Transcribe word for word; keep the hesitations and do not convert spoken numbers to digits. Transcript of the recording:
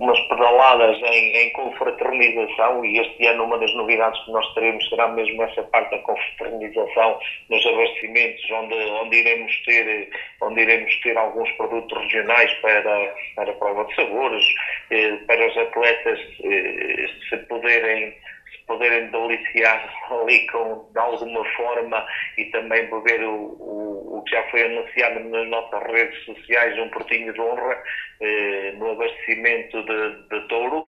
umas pedaladas em, em confraternização, e este ano uma das novidades que nós teremos será mesmo essa parte da confraternização nos abastecimentos, onde, onde, iremos, ter, onde iremos ter alguns produtos regionais para, para a prova de sabores, eh, para os atletas eh, se poderem poderem deliciar ali com, de alguma forma, e também beber o, o, o que já foi anunciado nas nossas redes sociais, um portinho de honra eh, no abastecimento de, de touro.